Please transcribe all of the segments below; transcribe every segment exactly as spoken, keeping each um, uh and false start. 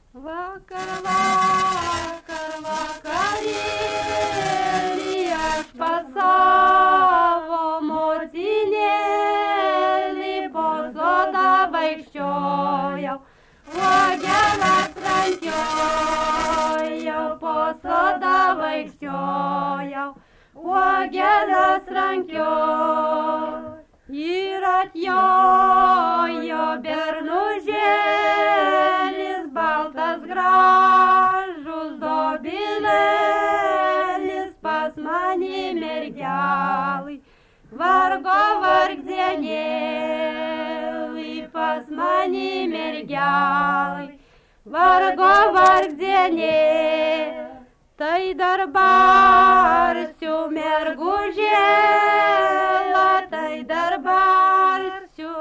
Vakar, vakar, vakarėlį aš pas savo motinėlį po sodą vaikščiojau, uogeles rankiojau, po sodą vaikščiojau, uogeles rankiojau. Ir atjojo bernužėlis, baltas gražus dobilėlis, pas mane mergelai, vargo vargdienėlį, pas mane mergelai, vargo vargdienėlį. Tai dar barsiu mergužėlą, tai dar barsiu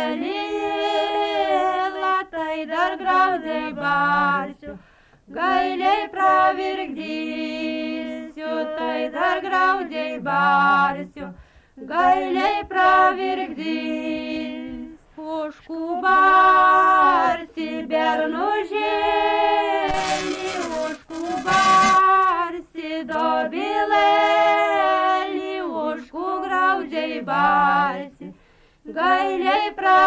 lėlėlą, tai dar graudžiai barsiu, gailiai pravirkdysiu, tai dar graudžiai barsiu, gailiai pravirkdysiu. Ožkų barsi bernužėlį, ožkų barsi dobilėlį, ožkų graudžiai barsi, gailiai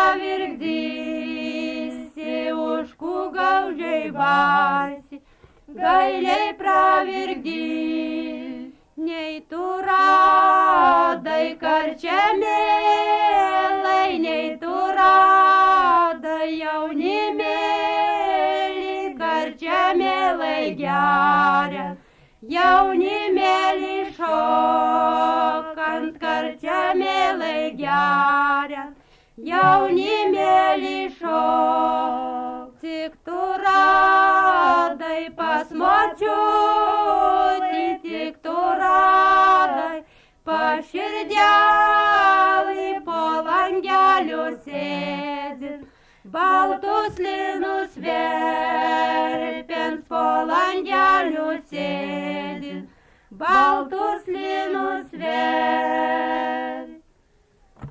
pravirkdysi, ožkų graudžiai barsi, gailiai pravirkdysi. Nei tu radai karčiamėlai, nei tu radai jaunimėlį, karčiamėlai geriant, jaunimėlį šokant, karčiamėlai geriant, jaunimėlį šokant. Tik tu radai pas močiutį, tik tu radai pas širdelį, po langeliu sėdint, baltus linus verpiant, po langeliu sėdint, baltus linus verpiant.